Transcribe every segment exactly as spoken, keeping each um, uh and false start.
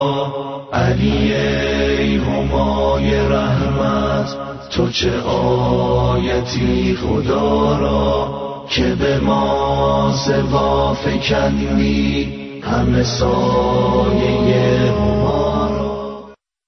علی ای همای رحمت، تو چه آیتی خدا را که به ما سوا فکندی همه سایه هما را.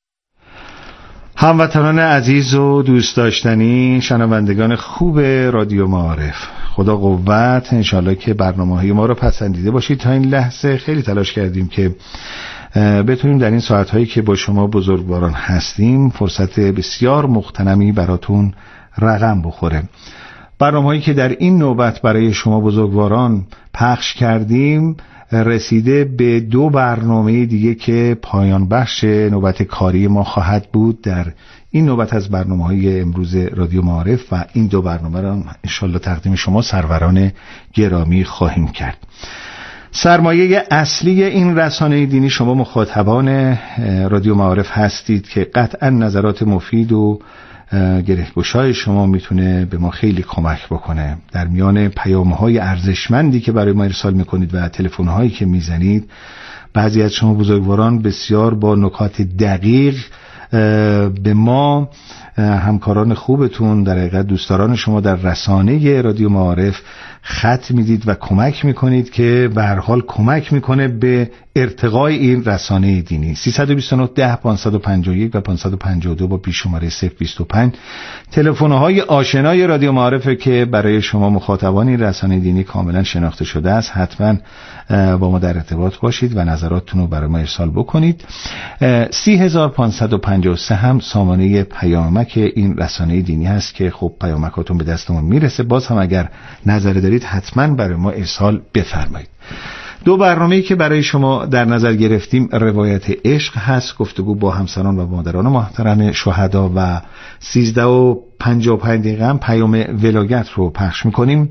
هموطنان عزیز و دوست داشتنی، شنوندگان خوب رادیو معارف، خدا قوت. انشالله که برنامه‌های ما رو پسندیده باشید. تا این لحظه خیلی تلاش کردیم که بتونیم در این ساعت‌هایی که با شما بزرگواران هستیم فرصت بسیار مغتنمی براتون رقم بخوره. برنامه‌هایی که در این نوبت برای شما بزرگواران پخش کردیم رسیده به دو برنامه دیگه که پایان بخش نوبت کاری ما خواهد بود در این نوبت از برنامه‌های امروز رادیو معارف و این دو برنامه را انشالله تقدیم شما سروران گرامی خواهیم کرد. سرمایه اصلی این رسانه دینی شما مخاطبان رادیو معارف هستید که قطعا نظرات مفید و گره‌گشای شما میتونه به ما خیلی کمک بکنه. در میان پیام‌های ارزشمندی که برای ما ارسال میکنید و تلفن‌هایی که میزنید، بعضی از شما بزرگواران بسیار با نکات دقیق به ما همکاران خوبتون، در حقیقت دوستداران شما در رسانه رادیو معارف خط میدید و کمک میکنید که به هر حال کمک میکنه به ارتقای این رسانه دینی. سیصد و بیست و نه ده پانصد و پنجاه و یک و پانصد و پنجاه و دو با پیش شماره صفر بیست و پنج تلفن‌های آشنای رادیو معارفه که برای شما مخاطبان این رسانه دینی کاملا شناخته شده است. حتما با ما در ارتباط باشید و نظراتتون رو برای ما ارسال بکنید. سی هزار پانصد و پنجاه و سه هم سامانه پیامک این رسانه دینی هست که خب پیامکاتون به دستمون میرسه. باز هم اگر نظر دارید حتما برای ما ارسال بفرمایید. دو برنامه‌ای که برای شما در نظر گرفتیم روایت عشق هست، گفتگو با همسران و مادران محترم شهدا، و سیزده و پنجاه و پنج دقیقه هم پیام ولایت رو پخش میکنیم.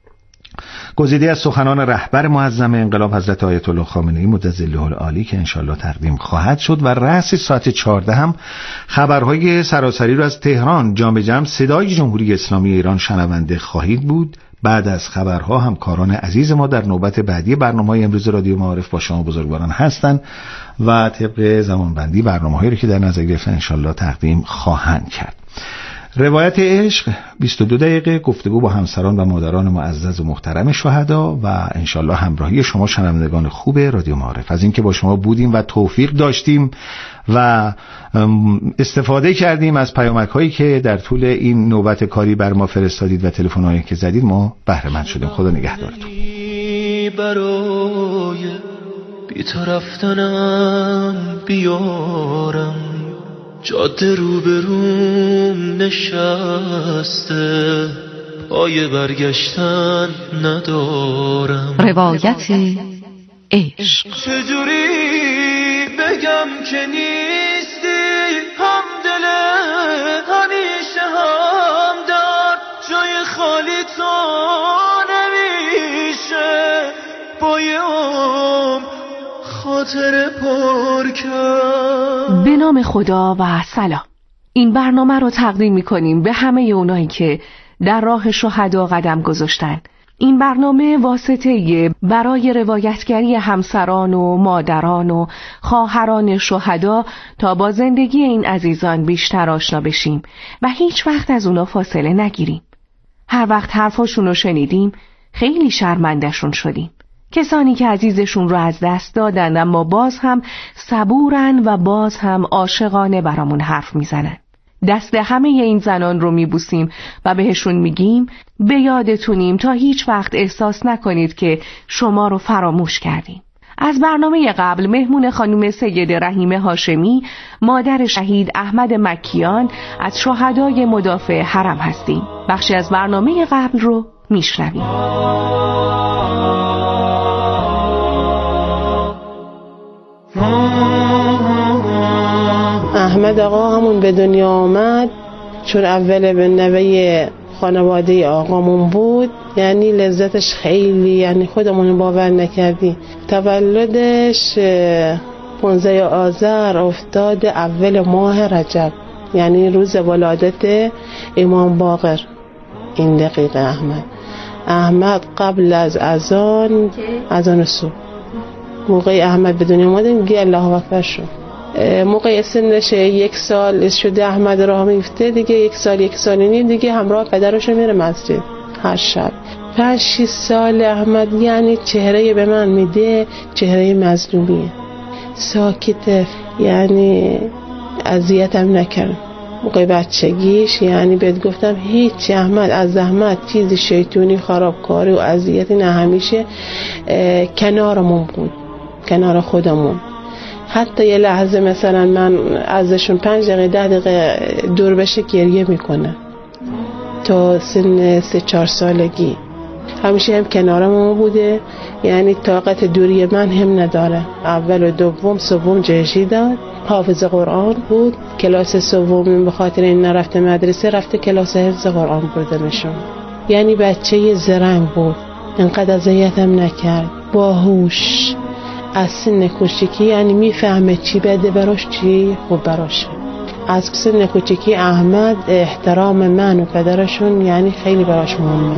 گزیده از سخنان رهبر معظم انقلاب حضرت آیت الله خامنه‌ای مدظله العالی که انشالله تقدیم خواهد شد و رأس ساعت چهارده هم خبرهای سراسری رو از تهران جام جم صدای جمهوری اسلامی ایران شنونده خواهید بود. بعد از خبرها همکاران عزیز ما در نوبت بعدی برنامه‌های امروز رادیو معارف با شما بزرگواران هستند و طبق زمانبندی برنامه‌هایی رو که در نظر گرفتن انشالله تقدیم خواهند کرد. روایت عشق بیست و دو دقیقه، گفتگو با همسران و مادران معزز و محترم شهدا و انشالله همراهی شما شنوندگان خوب رادیو معارف. از اینکه با شما بودیم و توفیق داشتیم و استفاده کردیم از پیامک هایی که در طول این نوبت کاری بر ما فرستادید و تلفن هایی که زدید، ما بهره مند شدیم. خدا نگهدارتون. برای بی تو رفتنم بیارم، جاده رو بروم نشسته، پای برگشتن ندارم. روایت عشق. چجوری بگم که نیستی همدل، همیشه هم در جای خالی تو نمیشه بایم خاطر پر کرد. به نام خدا و سلام. این برنامه رو تقدیم می‌کنیم به همه اونایی که در راه شهدا قدم گذاشتن. این برنامه واسطه برای روایتگری همسران و مادران و خواهران شهدا تا با زندگی این عزیزان بیشتر آشنا بشیم و هیچ وقت از اونا فاصله نگیریم. هر وقت حرفاشون رو شنیدیم خیلی شرمنده‌شون شدیم. کسانی که عزیزشون رو از دست دادن اما باز هم صبورن و باز هم عاشقانه برامون حرف میزنن. دست همه این زنان رو میبوسیم و بهشون میگیم به یادتونیم تا هیچ وقت احساس نکنید که شما رو فراموش کردیم. از برنامه قبل مهمون خانم سید رحیمه هاشمی، مادر شهید احمد مکیان از شهدای مدافع حرم هستیم. بخشی از برنامه قبل رو میشنویم. احمد آقا همون به دنیا آمد چون اول به نوه خانواده آقامون بود، یعنی لذتش خیلی، یعنی خودمون باور نکردیم. تولدش پانزده آذر افتاد اول ماه رجب، یعنی روز ولادت امام باقر. این دقیقه احمد احمد قبل از اذان اذان صبح موقع احمد به دنیا اومد دیگه الله اکبر شد. موقع سنش یک سال شده احمد راه میفته دیگه، یک سال یک سال و نیم دیگه همراه پدرش میره مسجد هر شب. پنج شش سال احمد یعنی چهره به من میده، چهره مظلومیه، ساکته، یعنی اذیتم نکرد. موقع بچگیش یعنی بهت گفتم هیچ احمد از زحمت چیزی شیطونی خرابکاری و اذیتی نه، همیشه کنارمون بود، کنار خودمون. حتی یه لحظه مثلا من ازشون پنج دقیقه ده دقیقه دور بشه گریه میکنه. تا سن سه چهار سالگی همیشه هم کنارمون بوده، یعنی طاقت دوری من هم نداره. اول و دوم سوم جهشی داد، حافظ قرآن بود. کلاس سوم به خاطر این نرفته مدرسه، رفته کلاس حفظ قرآن بردمشون. یعنی بچه زرنگ بود، انقدر اذیتم نکرد، باهوش، از سن کوچیکی یعنی میفهمه چی بده براش چی خوب براشه. از سن کوچیکی احمد احترام من و پدرشون یعنی خیلی براش مهمه.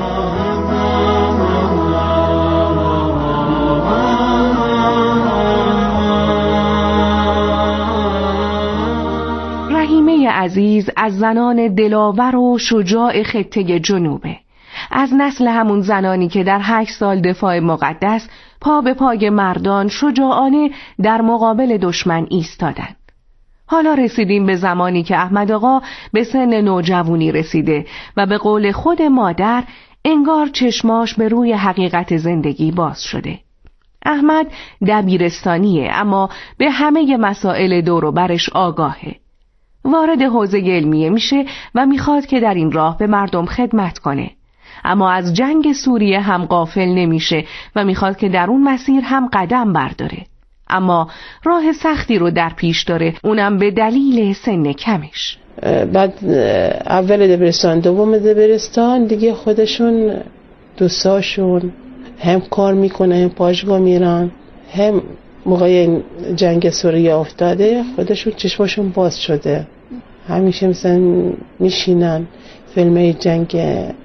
رحیمه عزیز از زنان دلاور و شجاع خطه جنوبه، از نسل همون زنانی که در هشت سال دفاع مقدس پا به پای مردان شجاعانه در مقابل دشمن ایستادند. حالا رسیدیم به زمانی که احمد آقا به سن نوجوانی رسیده و به قول خود مادر انگار چشماش به روی حقیقت زندگی باز شده. احمد دبیرستانیه اما به همه مسائل دور و برش آگاهه. وارد حوزه علمیه میشه و میخواد که در این راه به مردم خدمت کنه. اما از جنگ سوریه هم غافل نمیشه و میخواد که در اون مسیر هم قدم برداره. اما راه سختی رو در پیش داره، اونم به دلیل سن کمش. بعد اول دبیرستان دوم دبیرستان دیگه خودشون دوستاشون هم کار میکنه، هم پاشگاه میرن، هم موقع جنگ سوریه افتاده خودشون چشماشون باز شده. همیشه مثلا میشینن فیلم جنگ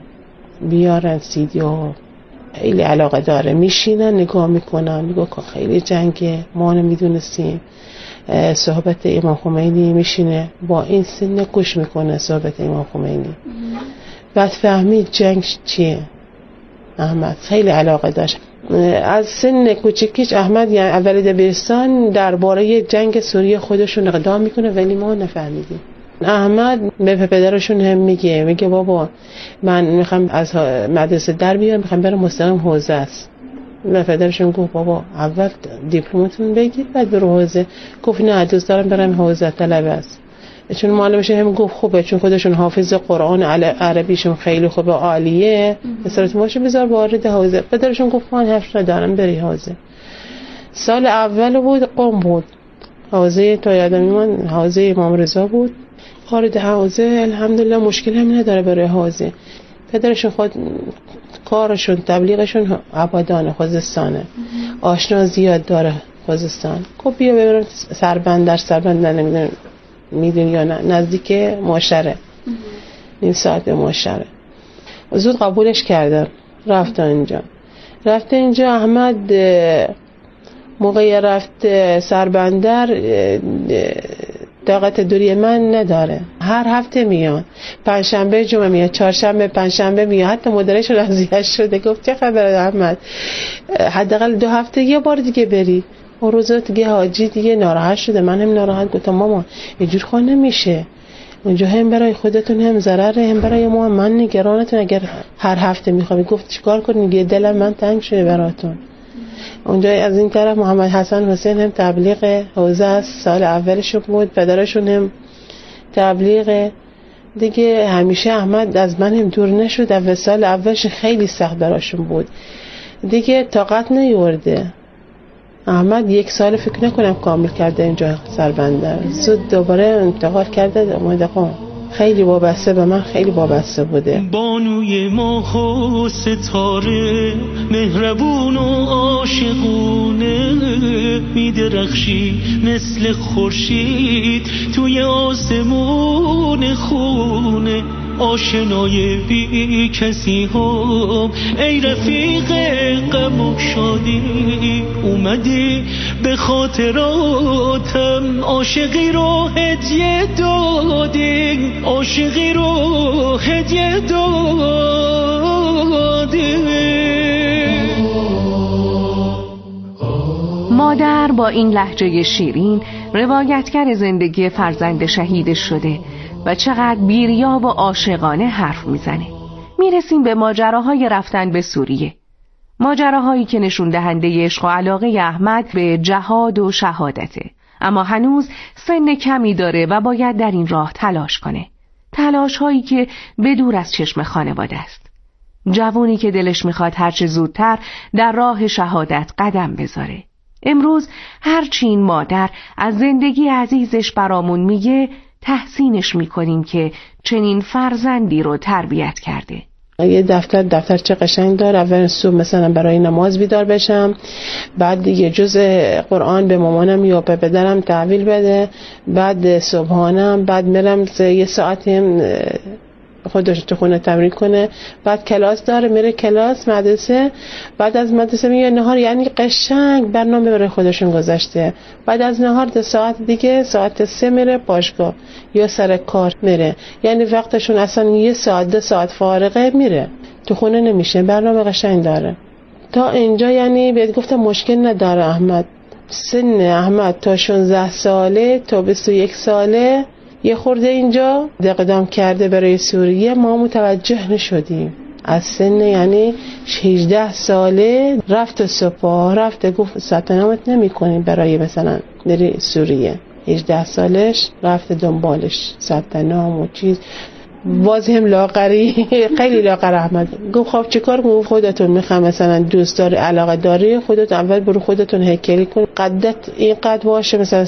بیارن سیدیو، خیلی علاقه داره، میشینن نگاه میکنن، میگه که خیلی جنگه ما نمیدونستیم. صحبت امام خمینی میشینه با این سن گوش میکنه صحبت امام خمینی. بعد فهمید جنگ چیه. احمد خیلی علاقه داشت. از سن کوچیکیش احمد یعنی اول دبیرستان درباره جنگ سوریه خودشون اقدام میکنه ولی ما نفهمیدیم. احمد به پدرشون هم میگه میگه بابا من میخوام از مدرسه در بیارم، میخوام برم مستقیم حوزه است. و پدرشون گفت بابا اول دیپلمتون بگیر بعد برو حوزه. گفت نه دوست دارم برم حوزه طلبه است. چون معلمش هم گفت خوبه، چون خودشون حافظ قرآن عربیشون خیلی خوبه عالیه، مثلا ماشو بذار وارد حوزه. پدرشون گفت من حرف ندارم بری حوزه. سال اول بود قم بود، حوزه تا یادم میاد حوزه امام رضا بود. وارد حوزه الحمدلله مشکل هم نداره برای حوزه. پدرشون خود کارشون تبلیغشون عبادان خوزستانه، آشنا زیاد داره خوزستان. خب بیا ببرم سربندر سربندر نمیدونم میدونی یا نه، نزدیک ماشره، نیم ساعت ماشره. زود قبولش کردن، رفت اینجا. رفت اینجا احمد موقع رفت سربندر طاقت دوری من نداره، هر هفته میاد، پنجشنبه جمعه میاد، چهارشنبه پنجشنبه میاد. حتی مدیرش راضیه شده، گفت چه خبره احمد، حداقل دو هفته یه بار دیگه بری. اون روزا دیگه حاجی دیگه ناراحت شده، من هم ناراحت. گفتم مامان اینجور خون نمیشه، اونجا هم برای خودتون هم ضرره هم برای ما، من نگرانتون اگر هر هفته میخوام. گفت چیکار کنی دیگه، دلم من تنگ شده براتون. اونجا از این طرف محمد حسن حسین هم تبلیغ حوزه است، سال اولش بود، پدرشون هم تبلیغ دیگه. همیشه احمد از من هم دور نشد. اول سال اولش خیلی سخت براشون بود دیگه، طاقت نیورده. احمد یک سال فکر نکنم کامل کرده اینجا سربندر، زود دوباره انتقال کرده اومده قم. خیلی وابسته به من، خیلی وابسته بوده. بانوی ما خو ستاره مهربون و عاشقونه، میدرخشی مثل خورشید توی آسمون خونه. آشنای بی کسی هم، ای رفیق غم و شادی اومدی به خاطراتم، عاشقی رو هدیه دادی، عاشقی رو هدیه دادی. مادر با این لهجه شیرین روایتگر زندگی فرزند شهید شده و چقدر بیریا و عاشقانه حرف میزنه. میرسیم به ماجراهای رفتن به سوریه، ماجراهایی که نشون دهنده عشق و علاقه احمد به جهاد و شهادته، اما هنوز سن کمی داره و باید در این راه تلاش کنه، تلاش هایی که به دور از چشم خانواده است. جوونی که دلش میخواد هرچه زودتر در راه شهادت قدم بذاره. امروز هرچی این مادر از زندگی عزیزش برامون میگه تحسینش میکنیم که چنین فرزندی رو تربیت کرده. یه دفتر دفتر چه قشنگ داره. اول صبح مثلا برای نماز بیدار بشم، بعد دیگه جزء قرآن به مامانم یا به پدرم تحویل بده، بعد صبحانم، بعد میرم یه ساعتی خودش تو خونه تمرین کنه، بعد کلاس داره میره کلاس مدرسه، بعد از مدرسه میاد نهار. یعنی قشنگ برنامه برای خودشون گذاشته. بعد از نهار دو ساعت دیگه ساعت سه میره باشگاه یا سر کار میره، یعنی وقتشون اصلا یه ساعت دو ساعت فارغه میره، تو خونه نمیشه. برنامه قشنگ داره تا اینجا. یعنی بهت گفتم مشکل نداره احمد. سن احمد تا شانزده ساله تا بیست و یک ساله یه خورده اینجا اقدام کرده برای سوریه، ما متوجه نشدیم. از سن یعنی هجده ساله رفت سپاه، رفت گفت ثبت نامت نمی کنیم برای مثلا بری سوریه. هجده سالش رفت دنبالش ثبت نام و چیز. باز هم لاغری، خیلی لاغر احمد. گفت خب چیکار کنم؟ خودتون میخوام مثلا دوست داری علاقه داری خودت اول برو خودتون هیکلی کن، قدت این قد باشه مثلا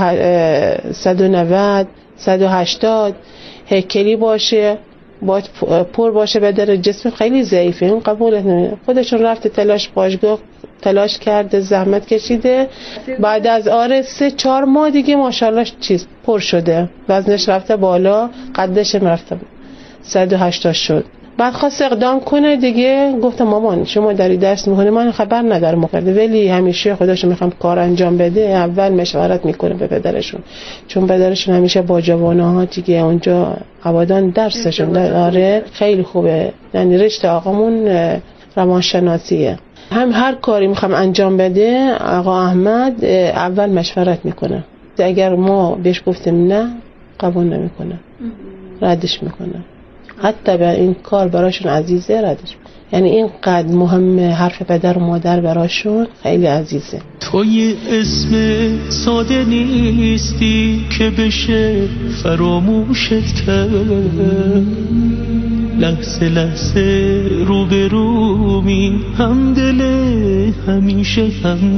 صد و نود صد و هشتاد، هیکلی باشه، باید پر باشه، بدن جسم خیلی ضعیفه، اون قبولت نمیده. خودشون رفته تلاش باشگاه تلاش کرده، زحمت کشیده، بعد از آره سه چهار ماه دیگه ماشاءالله چیز پر شده، وزنش رفته بالا، قدش هم رفته صد و هشتاد شد. بعد خواست اقدام کنه دیگه. گفتم مامان شما داری درس میکنه، من خبر ندارم کرده، ولی همیشه خودشون میخوام کار انجام بده، اول مشورت میکنه به پدرشون، چون پدرشون همیشه با جواناها دیگه اونجا آبادان درسشون داره خیلی خوبه. یعنی رشته آقامون روانشناسیه، هم هر کاری میخوام انجام بده آقا احمد اول مشورت میکنه. اگر ما بهش گفتیم نه قبول نمیکنه، ردش میکنه. حتی به این کار براشون عزیزه ردش. یعنی اینقدر مهمه حرف پدر و مادر براشون، خیلی عزیزه. تو یه اسم ساده نیستی که بشه فراموشت کرد، لحظه لحظه رو به رو می هم دل همیشه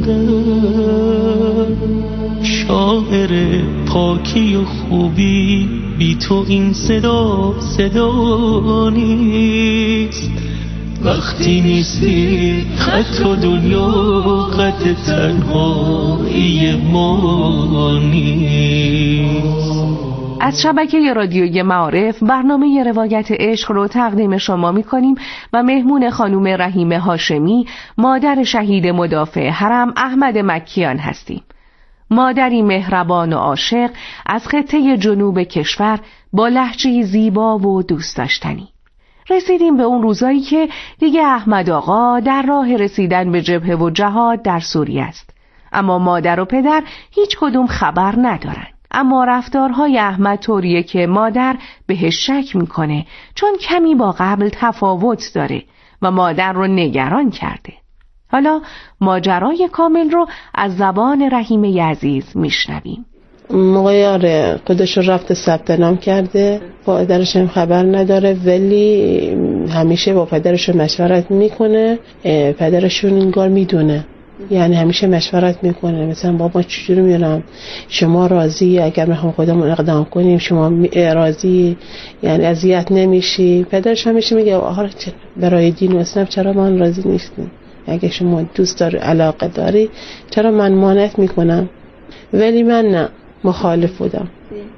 همدم، شاعر پاکی و خوبی بی تو این صدا صدا نیست، وقتی نیستی خط و دنیا قد تنهایی ما نیست. از شبکه رادیوی معارف برنامه روایت عشق رو تقدیم شما می کنیم و مهمون خانم رحیم هاشمی، مادر شهید مدافع حرم احمد مکیان هستیم. مادری مهربان و عاشق از خطه جنوب کشور با لهجه زیبا و دوست داشتنی. رسیدیم به اون روزایی که دیگه احمد آقا در راه رسیدن به جبهه و جهاد در سوریه است، اما مادر و پدر هیچ کدوم خبر ندارن. اما رفتارهای احمد طوریه که مادر بهش شک میکنه، چون کمی با قبل تفاوت داره و مادر رو نگران کرده. حالا ماجرای کامل رو از زبان رحیمه عزیز میشنویم. موقعی آره خودش رفته ثبت نام کرده، پدرش هم خبر نداره، ولی همیشه با پدرشون مشورت میکنه. پدرشون انگار میدونه، یعنی همیشه مشورت میکنه. مثلا بابا چجوری میرم، شما راضی اگر میخوام خودمون اقدام کنیم، شما راضی، یعنی اذیت نمیشی. پدرش همیشه میگه آخه برای دین و اسلام چرا من راضی نیستم، اگه شما دوست داری علاقه داری چرا من مانعت میکنم. ولی من نه، مخالف بودم.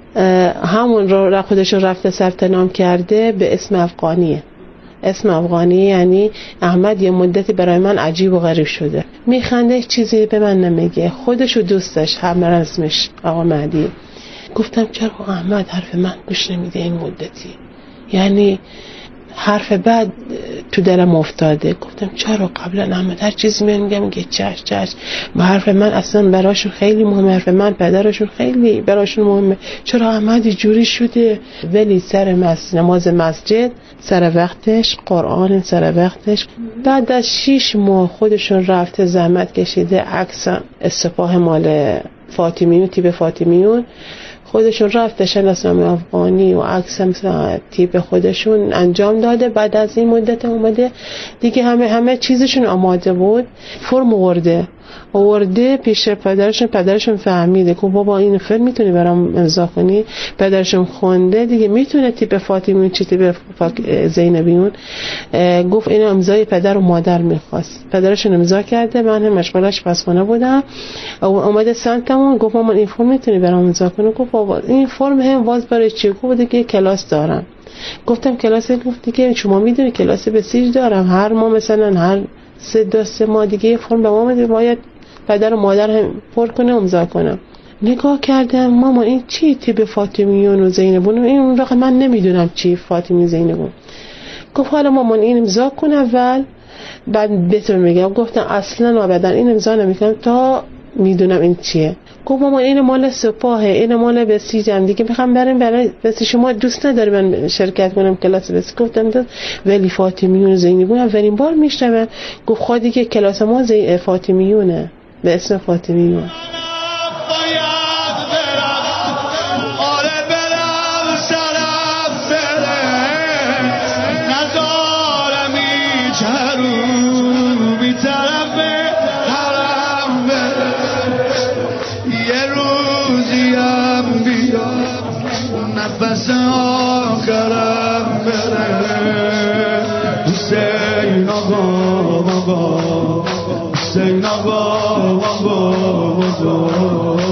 همون رو خودش رو رفته ثبت نام کرده به اسم افغانیه. اسم افغانی یعنی احمد یه مدتی برای من عجیب و غریب شده، میخنده، چیزی به من نمیگه، خودشو دوستش هم رسمش آقا مهدی. گفتم چرا احمد حرف من گوش نمیده این مدتی، یعنی حرف بعد تو دلم افتاده. گفتم چرا قبلا احمد هر چیزی من میگم میگه چش چش، با حرف من اصلا براشون خیلی مهمه، حرف من پدرشون خیلی براشون مهمه، چرا احمد جوری شده؟ ولی سر مس... نماز مسجد سر وقتش، قرآن سر وقتش. بعد از شیش ماه خودشون رفته زحمت کشیده عکس سپاه مال فاطمیون، تیپ فاطمیون، خودشون رفته شناسنامه افغانی و عکس تیپ خودشون انجام داده. بعد از این مدت اومده دیگه همه همه چیزشون آماده بود، فرم آورده آورده پیش پدرشون. پدرشون فهمیده که بابا این فرم میتونی برام امضا کنی؟ پدرشون خونده دیگه میتونه تیپ فاطمیون چی تیپ زینبیون. گفت این امضای پدر و مادر میخواست، پدرشون امضا کرده. من هم مشغولش پسخونه بودم، اومده سمتمون گفت مامان این فرم میتونی برام امضا کنی؟ گفت بابا این فرم هم واز برای چی؟ گفت دیگه کلاس دارم. گفتم کلاس؟ گفت دیگه شما میدونی کلاس بسیج دارم، هر ما مثلا هر سه دو سه ماه دیگه فرم به ما میده، باید پدر و مادر هم پر کنه امضا کنم. نگاه کردم ماما این چی تیپ فاطمیون و زینبون؟ این اون رقم من نمیدونم چی فاطمی زینبون. گفت حالا مامان این امضا کن اول بعد بهتون میگم. گفتم اصلا ابدا این امضا نمیکنم تا میدونم این چیه. گفت مامان این مال سپاهه، این مال بسیجم دیگه، میخوام بریم برای بس شما دوست نداری من شرکت کنم کلاس بس؟ گفتم داد ولی فاطمیون زینبون اولین بار میشنوم. گفت خود دیگه کلاس ما زی فاطمیونه به اسم فاطمیون. نفس آخرم بره حسین آقا آقا حسین آقا آقا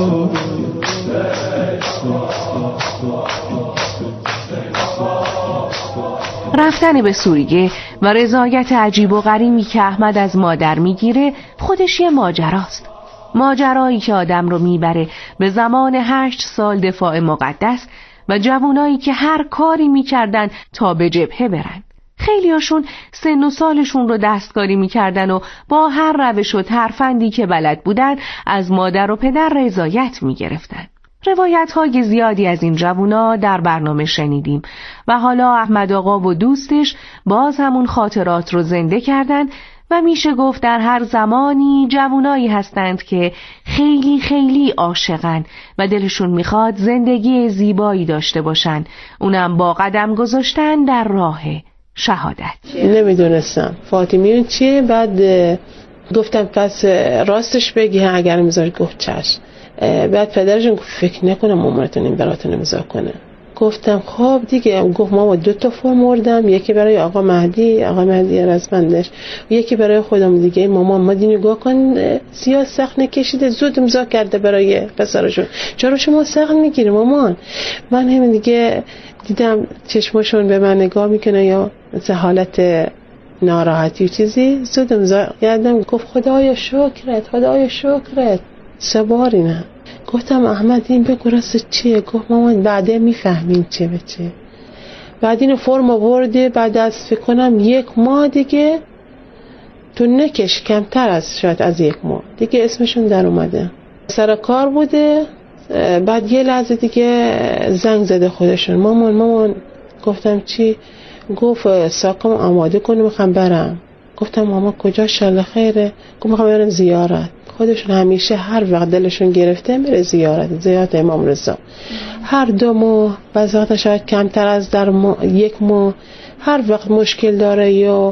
رفتن به سوریه و رضایت عجیب و غریبی که احمد از مادر میگیره خودش یه ماجراست. ماجرایی که آدم رو میبره به زمان هشت سال دفاع مقدس و جوانایی که هر کاری میکردن تا به جبهه برن. خیلی هاشون سن و سالشون رو دستکاری میکردن و با هر روش و ترفندی که بلد بودن از مادر و پدر رضایت میگرفتن. روایت های زیادی از این جوونا در برنامه شنیدیم و حالا احمد آقا و دوستش باز همون خاطرات رو زنده کردن و میشه گفت در هر زمانی جوانایی هستند که خیلی خیلی عاشقن و دلشون میخواد زندگی زیبایی داشته باشن، اونم با قدم گذاشتن در راه شهادت. نمیدونستم فاطمیون چیه. بعد گفتم پس راستش بگی اگر میذاری. گفت چشم. بعد پدرشون گفت فکر نکنم مامانتون این براتون امضا کنه. گفتم خب دیگه. گفت ما دو تا فرم آوردم، یکی برای آقا مهدی آقا مهدی رزمندش، یکی برای خودم دیگه. مامان ما دی نگاه کن سیاه سخت نکشیده، زود امضا کرده برای پسرشون، چرا شما سخت میگیری مامان؟ من همین دیگه دیدم چشمشون به من نگاه میکنه یا مثل حالت ناراحتی و چیزی، زود امضا کردم. گفت خدایا شکرت خدایا شکرت. سه باری نه. گفتم احمد این بگو راست چیه؟ گفت مامان بعده میفهمین چه به چه. بعد این فرم آورده، بعد از فکر کنم یک ماه دیگه تو نکش کمتر از شاید از یک ماه دیگه اسمشون در اومده. سر کار بوده. بعد یه لحظه دیگه زنگ زده خودشون مامان مامان. گفتم چی؟ گفت ساقم آماده کنم میخوام برم. گفتم ماما کجا؟ شاله خیره. گفت میخوام برم زیارت. خودشون همیشه هر وقت دلشون گرفته میره زیارت زیارت امام رضا. هر دو ماه بعض وقتا شاید کمتر از در ماه، یک ماه، هر وقت مشکل داره یا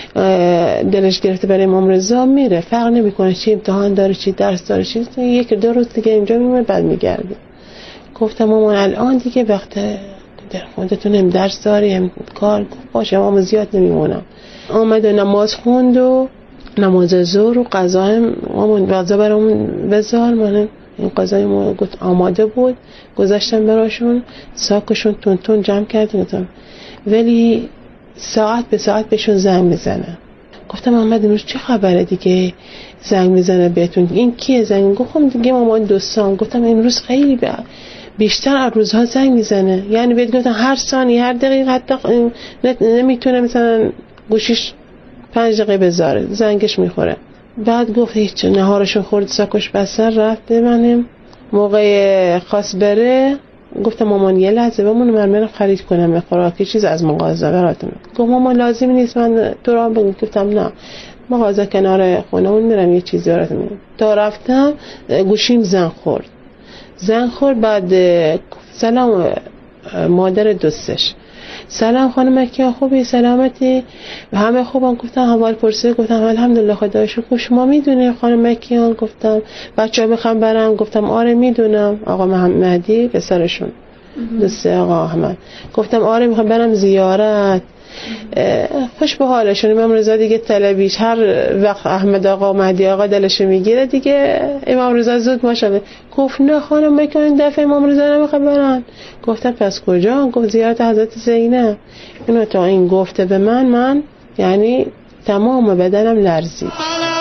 دلش گرفته برای امام رضا میره. فرق نمیکنه چی امتحان داره چی درس داره چی، یک دو روز دیگه اینجا میمونه بعد میگرده. گفتم مامان الان دیگه وقت در خودتون درس داری کار. گفت باشه مامان زیاد نمیمونم. آمد و نماز خوند و نماز ظهر و قضا هم مامان غذا برامون بذار. من این غذای ما آماده بود، گذاشتم براشون، ساکشون تون تون جمع کردم، ولی ساعت به ساعت بهشون زنگ میزنه. گفتم محمد امروز چه خبره دیگه زنگ میزنه بهتون؟ این کیه زنگ؟ گفتم دیگه مامان دوستان. گفتم امروز خیلی بیشتر از روزها زنگ میزنه، یعنی بهت گفتم هر ثانیه هر دقیقه حتی نمیتونه مثلا گوشیش پنج دقیقه بذاره زنگش میخوره. بعد گفت هیچ، نهارشو خورد، ساکش بسر رفت ببنیم، موقع خاص بره گفتم مامان یه لحظه بمونه من برم خرید کنم خوراکی چیز از مغازه براتون. گفت مامان لازم نیست من تو را بگم. گفتم نه مغازه کنار خونمون میرم یه چیزی براتون میگم. تا رفتم گوشیم زنگ خورد زنگ خورد بعد سلام مادر دوستش، سلام خانم مکیان خوبی؟ سلامتی؟ همه خوبم. گفتم احوال پرسید؟ گفتم الحمدلله خدا شکر. شما میدونی خانم مکیان؟ گفتم بچه‌ها میخوام برم. گفتم آره میدونم. آقا مهدی پسرشون دوست آقا احمد. گفتم آره میخوام برم زیارت. خوش به حالشون. امام رضا دیگه طلبیش هر وقت احمد آقا و مهدی آقا دلش میگیره دیگه امام رضا زود ماشاءالله. گفت نه خانم مکیان این دفعه امام رضا نمیخواد برن. گفتم پس کجا؟ گفت زیارت حضرت زینب. اینو تا این گفته به من من یعنی تمام بدنم لرزید.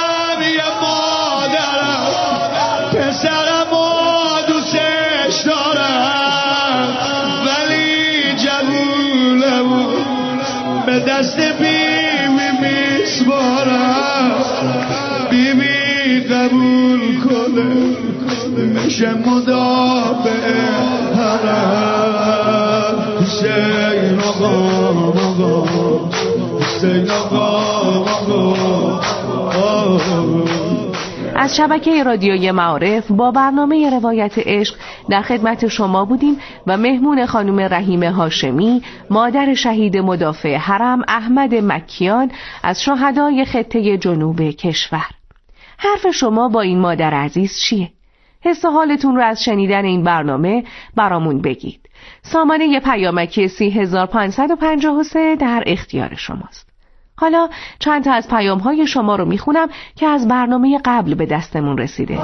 به دست بیمی میسپارم، بیمی قبول کنه میشه مدافع حرم. حسین آقا آقا حسین آقا آقا. از شبکه رادیوی معارف با برنامه روایت عشق در خدمت شما بودیم و مهمون خانم رحیم هاشمی، مادر شهید مدافع حرم احمد مکیان از شهدای خطه جنوب کشور. حرف شما با این مادر عزیز چیه؟ حس و حالتون رو از شنیدن این برنامه برامون بگید. سامانه پیامکی سی هزار و پانصد و پنجاه و سه در اختیار شماست. حالا چند تا از پیام‌های شما رو میخونم که از برنامه قبل به دستمون رسیده.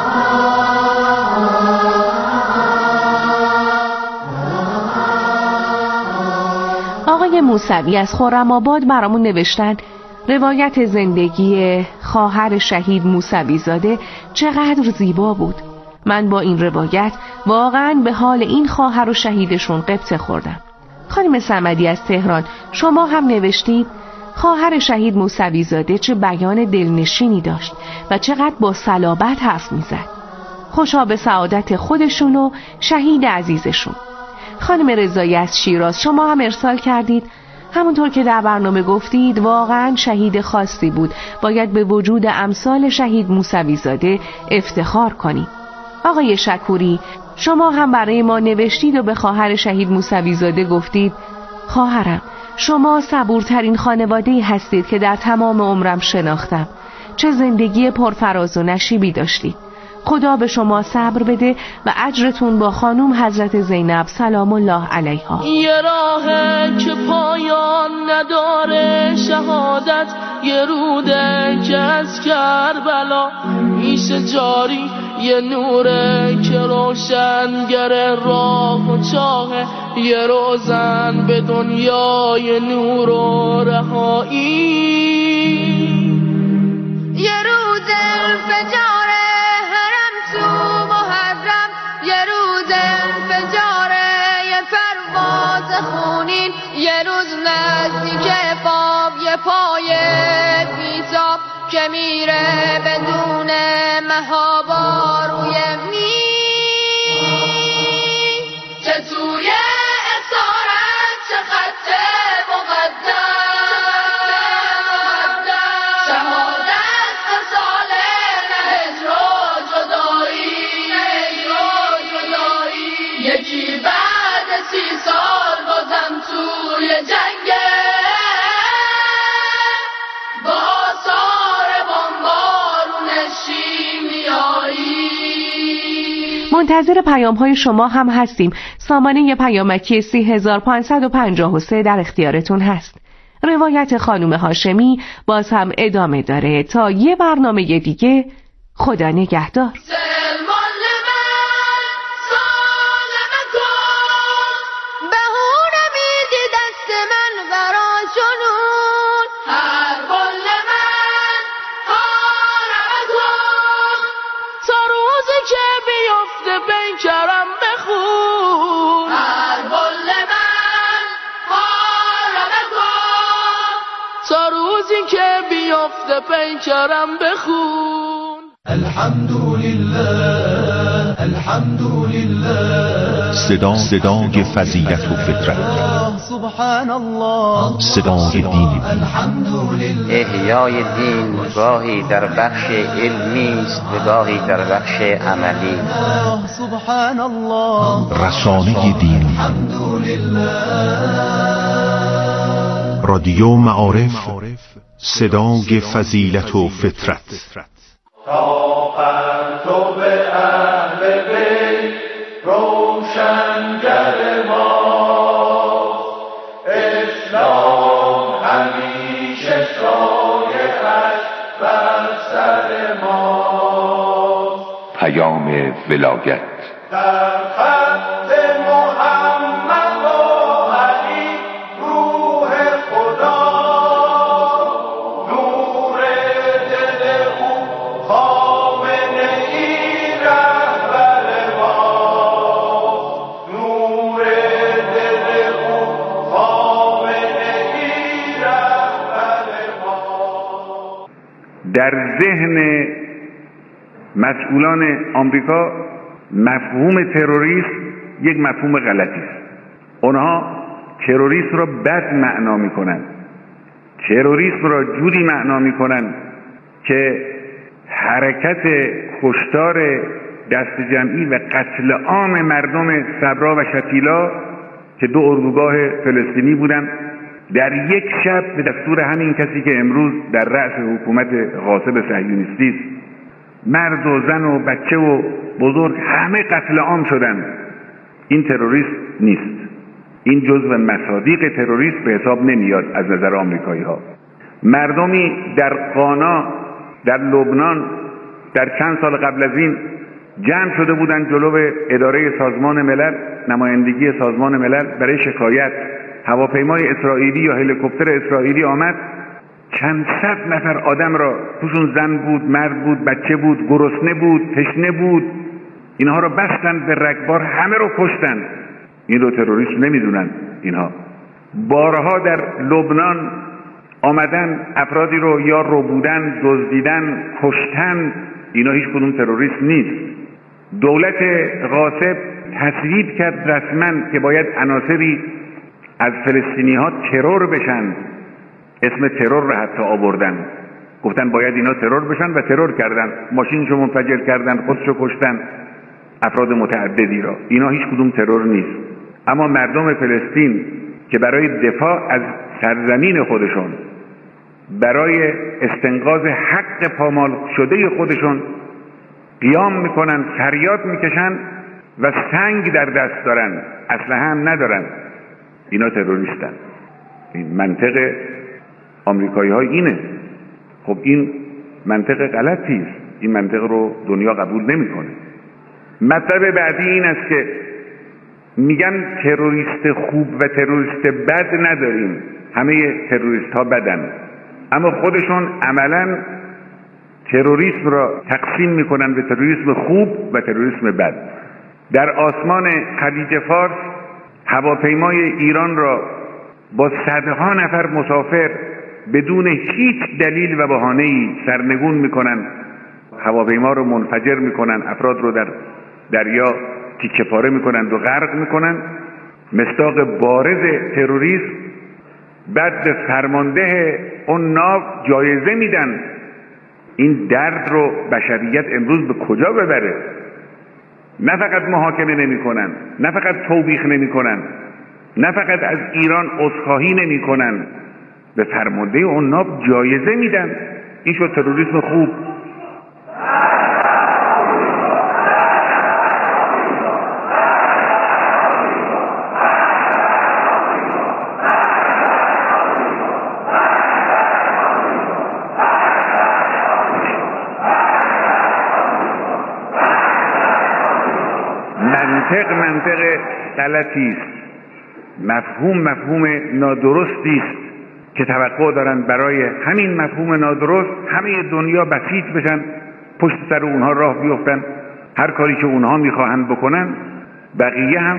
آقای موسوی از خرم‌آباد برامون نوشتن روایت زندگی خواهر شهید موسوی زاده چقدر زیبا بود. من با این روایت واقعاً به حال این خواهر و شهیدشون غبطه خوردم. خانم صمدی از تهران شما هم نوشتید خواهر شهید موسوی زاده چه بیان دلنشینی داشت و چقدر با صلابت حرف میزد. خوشا به سعادت خودشون و شهید عزیزشون. خانم رضایی از شیراز شما هم ارسال کردید همونطور که در برنامه گفتید واقعا شهید خاصی بود، باید به وجود امثال شهید موسوی زاده افتخار کنید. آقای شکوری شما هم برای ما نوشتید و به خواهر شهید موسوی زاده گفتید خواهرم شما صبورترین خانواده‌ای هستید که در تمام عمرم شناختم. چه زندگی پرفراز و نشیبی داشتید. خدا به شما صبر بده و اجرتون با خانوم حضرت زینب سلام الله علیها. یه راه که پایان نداره شهادت، یه روده که از کربلا میشه جاری، یه نوره که روشنگر راه و چاهه، یه روزن به دنیای نور و رهایی، یه روز انفجار حرم تو محرم، یه روز انفجار یه پرواز خونین، یه روز نزدیک باب یه پای بیتاب که میره بدون مهابا روی مین، چه توی اسارت چه خط مقدم، شهادت قصال نهج رو جدایی، یکی بعد سی سال بازم توی جنگه با آثار بمبارون شیمیایی. منتظر پیام های شما هم هستیم. سامانه پیامکی سی هزار و پانصد و پنجاه و سه در اختیارتون هست. روایت خانم هاشمی باز هم ادامه داره تا یه برنامه دیگه. خدا نگهدار. سلمان جنون هر بل من حارمتون تا روزی که بیفته پیکرم بخون هر بل من حارمتون تا روزی که بیفته پیکرم بخون الحمدلله الحمدلله صدا صدای فضیلت و فطرت، سبحان الله صدای دین. الحمدلله احیای دین گاهی در بخش علمی است و گاهی در بخش عملی. سبحان الله رسانه دین، رادیو معارف، صدای فضیلت و فطرت. تا پرتو اهل بیت روشنگر ما، اسلام همیشه سایه‌اش بر سر ما. پیام ولایت در خط محمد و علی روح خدا، نور دل او خامنه ای رهبر ما، نور دل او خامنه ای رهبر ما. در ذهن مسئولان آمریکا مفهوم تروریسم یک مفهوم غلطی است. اونها تروریسم را بد معنا میکنن، تروریسم را جوری معنا میکنن که حرکت کشتار دست جمعی و قتل عام مردم صبرا و شتیلا که دو اردوگاه فلسطینی بودند در یک شب به دستور همین کسی که امروز در رأس حکومت غاصب صهیونیستی است، مرد و زن و بچه و بزرگ همه قتل عام شدند. این تروریست نیست، این جزو مصادیق تروریست به حساب نمیاد از نظر آمریکایی ها. مردمی در قانا در لبنان در چند سال قبل از این جمع شده بودند جلو اداره سازمان ملل، نمایندگی سازمان ملل، برای شکایت. هواپیمای اسرائیلی یا هلیکوپتر اسرائیلی آمد، چند صد نفر آدم را، توشون زن بود، مرد بود، بچه بود، گرسنه بود، تشنه بود، اینها را بستند به رگبار، همه رو کشتند. این رو تروریست نمیدونن اینها. بارها در لبنان آمدن افرادی رو یا ربودن، دزدیدن، کشتن. اینا هیچ کدوم تروریست نیست. دولت غاصب تصویب کرد رسما که باید عناصری از فلسطینی ها ترور بشن. اسم ترور رو حتی آوردن، گفتن باید اینا ترور بشن و ترور کردن، ماشینشو منفجر کردن، خودشو کشتن، افراد متعددی را. اینا هیچ کدوم ترور نیست. اما مردم فلسطین که برای دفاع از سرزمین خودشون، برای استنقاذ حق پامال شده خودشون قیام میکنن، فریاد میکشن و سنگ در دست دارن، اسلحه هم ندارن، اینا تروریستن. این منطق آمریکایی ها اینه. خب این منطق غلطی است. این منطق رو دنیا قبول نمیکنه. مطلب بعدی این است که میگن تروریست خوب و تروریست بد نداریم، همه تروریست ها بدن، اما خودشون عملا تروریسم را تقسیم میکنن به تروریسم خوب و تروریسم بد. در آسمان خلیج فارس هواپیمای ایران را با صدها نفر مسافر بدون هیچ دلیل و بهانه‌ای سرنگون میکنن، هواپیما رو منفجر میکنن، افراد رو در دریا تیکه پاره میکنن و غرق میکنن، مصداق بارز تروریسم. بعد به فرمانده اون ناو جایزه میدن. این درد رو بشریت امروز به کجا ببره؟ نه فقط محاکمه نمیکنن، نه فقط توبیخ نمیکنن، نه فقط از ایران عذرخواهی نمیکنن، به فرمانده اون ناو جایزه میدن. این شد تروریسم خوب. منطق منطق غلطی است، مفهوم مفهوم نادرستی است. که توقع دارن برای همین مفهوم نادرست همه دنیا بسیج بشن، پشت سر اونها راه بیفتن، هر کاری که اونها میخواهند بکنن، بقیه هم